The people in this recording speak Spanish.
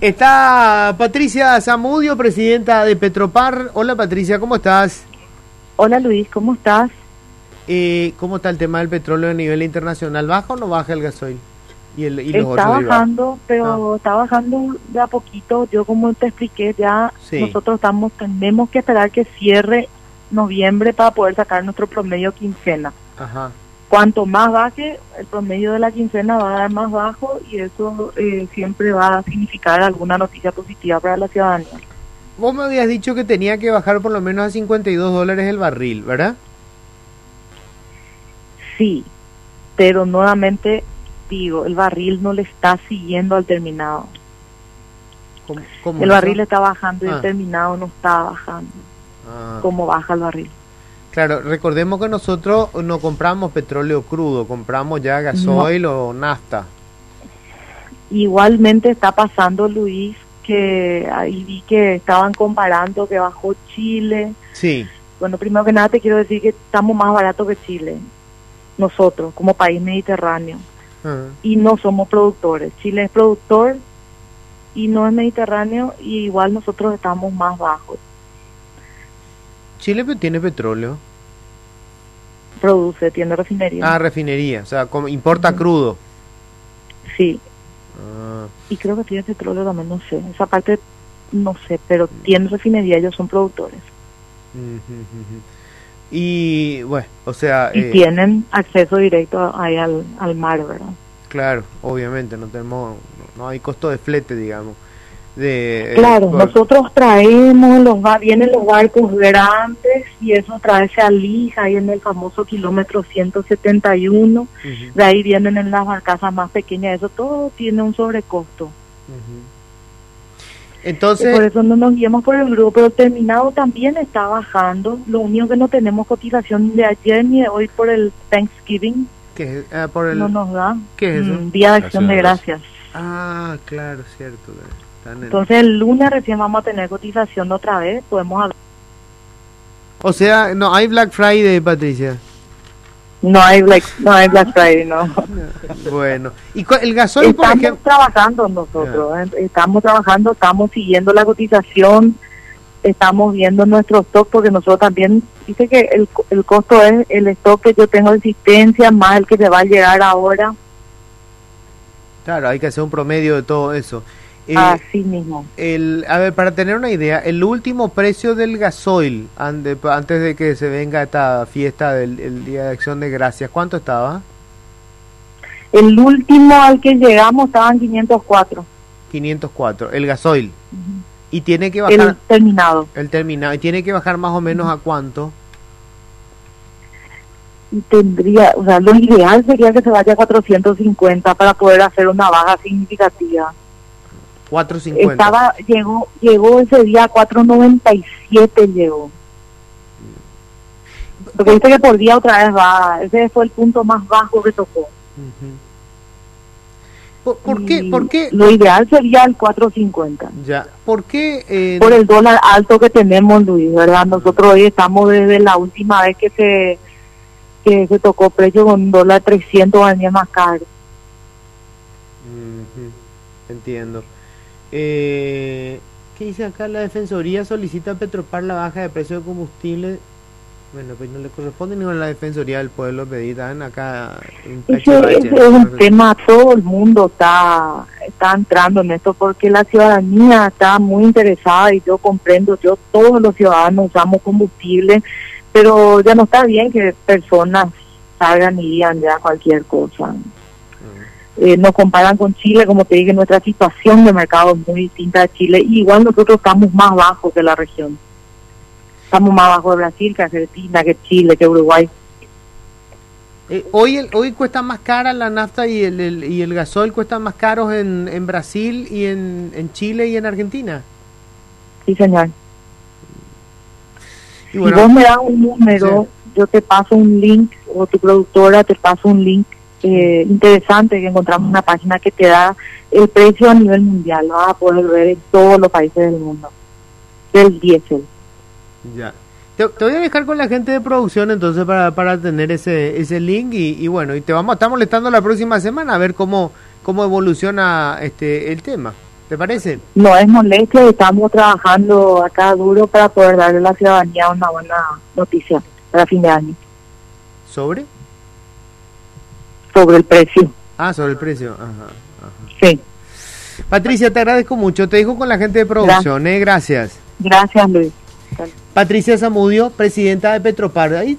Está Patricia Zamudio, presidenta de Petropar. Hola Patricia, ¿cómo estás? Hola Luis, ¿cómo estás? ¿Cómo está el tema del petróleo a nivel internacional? ¿Baja o no baja el gasoil? Y los Está otros derivados. bajando, pero está bajando de a poquito. Yo como te expliqué ya, Sí. nosotros tenemos que esperar que cierre noviembre para poder sacar nuestro promedio quincena. Ajá. Cuanto más baje, el promedio de la quincena va a dar más bajo y eso siempre va a significar alguna noticia positiva para la ciudadanía. Vos me habías dicho que tenía que bajar por lo menos a $52 el barril, ¿verdad? Sí, pero nuevamente digo, el barril no le está siguiendo al terminado. ¿Cómo El eso? barril está bajando y el Ah. terminado no está bajando. Ah. Como baja el barril. Claro, recordemos que nosotros no compramos petróleo crudo, compramos ya gasoil o nafta. Igualmente está pasando, Luis, que ahí vi que estaban comparando que bajó Chile. Sí. Bueno, primero que nada te quiero decir que estamos más baratos que Chile, nosotros, como país mediterráneo. Ah. Y no somos productores. Chile es productor y no es mediterráneo, y igual nosotros estamos más bajos. Chile tiene petróleo. Tiene refinería. Ah, refinería, o sea, importa crudo. Sí, Ah. y creo que tiene petróleo también, no sé. Esa parte no sé, pero tiene refinería, ellos son productores. Y bueno, o sea, Y tienen acceso directo ahí al mar, ¿verdad? claro, obviamente no hay costo de flete, digamos. Claro, nosotros traemos, vienen los barcos grandes y eso se alija ahí en el famoso kilómetro 171, Ujú, de ahí vienen en las barcazas más pequeñas, eso todo tiene un sobrecosto. ujú. Y Entonces, por eso no nos guiamos por el grupo, pero el terminado también está bajando, lo único que no tenemos cotización de ayer ni de hoy por el Thanksgiving, ¿qué es? Ah, por el... no nos da. ¿Qué es eso? Día de Acción de Gracias. Ah, claro, cierto. Entonces el lunes recién vamos a tener cotización otra vez, podemos hablar. O sea, no hay Black Friday, Patricia. No hay Black Friday, no. Bueno, y el gasoil, por Estamos ejemplo... trabajando nosotros, estamos trabajando, estamos siguiendo la cotización, estamos viendo nuestro stock, porque nosotros también, dice que el costo es el stock que yo tengo de existencia, más el que se va a llegar ahora. Claro, hay que hacer un promedio de todo eso. Así mismo. A ver, para tener una idea, el último precio del gasoil antes de que se venga esta fiesta del Día de Acción de Gracias, ¿cuánto estaba? El último al que llegamos estaba en 504. 504, el gasoil. Ujú. Y tiene que El bajar terminado. el terminado, y tiene que bajar más o menos a cuánto. Y tendría, o sea, lo ideal sería que se vaya a 450 para poder hacer una baja significativa. 450. Llegó ese día a 497 llegó. Porque viste que por día otra vez ese fue el punto más bajo que tocó. Ujú. ¿Por qué? Lo ideal sería el 450. Ya, ¿por qué? Por el dólar alto que tenemos, Luis, ¿verdad? Nosotros hoy estamos desde la última vez que se tocó precio con dólar 300 años más caro. Ujú, entiendo. ¿Qué dice acá? La Defensoría solicita a Petropar la baja de precio de combustible. Bueno, pues no le corresponde ni a la Defensoría del Pueblo pedir, están acá en Ese es un tema, todo el mundo está entrando en esto porque la ciudadanía está muy interesada y yo comprendo, todos los ciudadanos usamos combustible, pero ya no está bien que personas salgan y digan ya cualquier cosa. Nos comparan con Chile, como te dije, nuestra situación de mercado es muy distinta a Chile, y igual nosotros estamos más bajos que la región. Estamos más bajo de Brasil, que Argentina, que Chile, que Uruguay. Hoy cuesta más cara la nafta y el gasoil cuestan más caros en Brasil y en Chile y en Argentina. Sí, señor. Y bueno, si vos me das un número, sí, yo te paso un link, o tu productora te pasa un link interesante, que encontramos una página que te da el precio a nivel mundial. Lo vas a poder ver en todos los países del mundo, del diésel. Ya. Te voy a dejar con la gente de producción entonces para tener ese link y bueno, y te vamos a estar molestando la próxima semana a ver cómo evoluciona el tema. ¿Te parece? No es molestia, estamos trabajando acá duro para poder darle a la ciudadanía una buena noticia para fin de año. ¿Sobre? Sobre el precio. Sobre el precio. Ajá. Sí. Patricia, te agradezco mucho. Te dejo con la gente de producción. Gracias. Gracias, Luis. Patricia Zamudio, presidenta de Petropar. Ahí